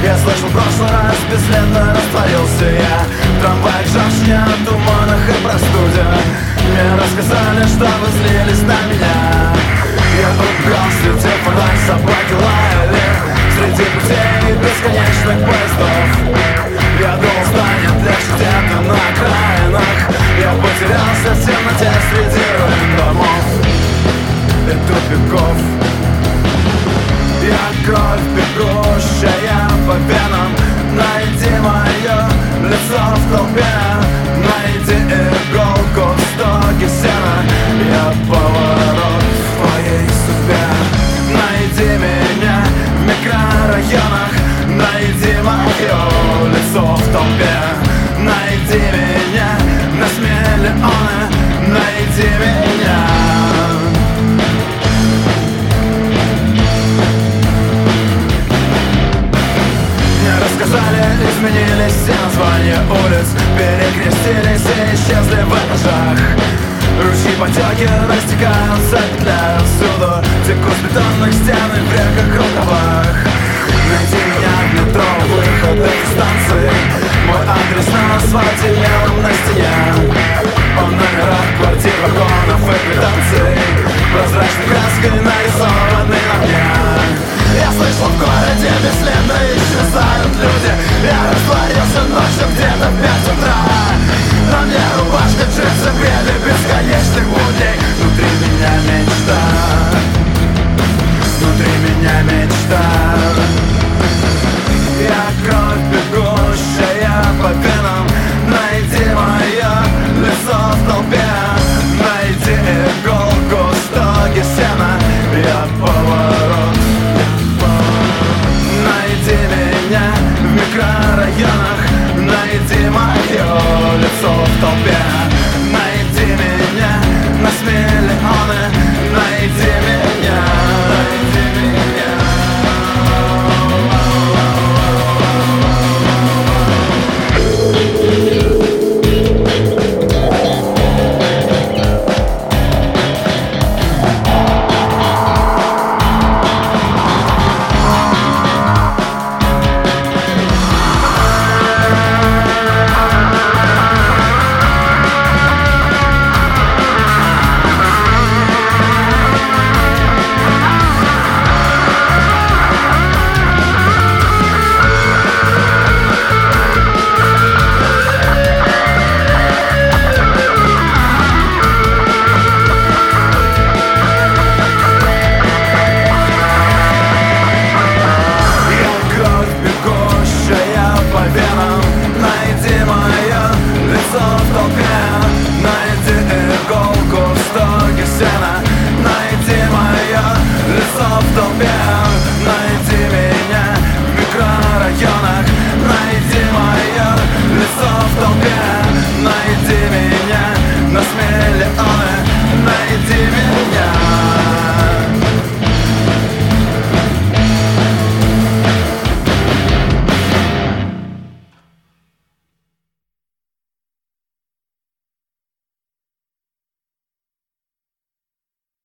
Я слышал в прошлый раз, бесследно растворился я в трамваях, шашня, туманах и простуде. Мне рассказали, что вы злились на меня. Я убегал среди фонарь, собаки лаяли среди путей бесконечных поездов. Я думал, станет легче где-то на окраинах. Я потерялся в темноте среди руин домов и тупиков. Я кровь бегущая по венам. Найди мое лицо в толпе, найди иголку в стоге сена. Я поворот в твоей судьбе. Найди меня в микрорайонах, найди мое лицо в толпе. Найди меня на миллионы, найди меня. Сказали, изменились все названия улиц, перекрестились и исчезли в этажах. Ручьи потеки растекаются, петляя всюду, текут с бетонных стен и в реках рукавах. Найди меня в метро, выходы в станции. Мой адрес на асфальте, мелом на стене. Он номера квартир, вагонов и квитанций прозрачной краской нарисованы на мне. Я слышал, в городе бесследно исчезают люди. Я растворился ночью где-то в 5 утра. На мне рубашка, джинсы, бреды бесконечных будней. Внутри меня мечта, внутри меня мечта.